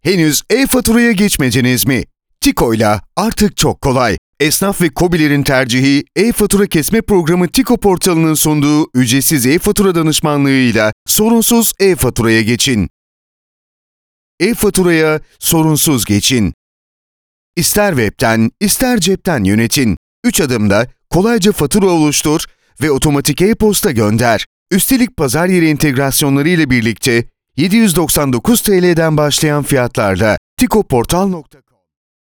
Henüz e-faturaya geçmediniz mi? Tiko'yla artık çok kolay. Esnaf ve KOBİ'lerin tercihi e-fatura kesme programı Tiko portalının sunduğu ücretsiz e-fatura danışmanlığıyla sorunsuz e-faturaya geçin. E-faturaya sorunsuz geçin. İster webten, ister cepten yönetin. 3 adımda kolayca fatura oluştur ve otomatik e-posta gönder. Üstelik pazar yeri entegrasyonları ile birlikte 799 TL'den başlayan fiyatlarla tikoportal.com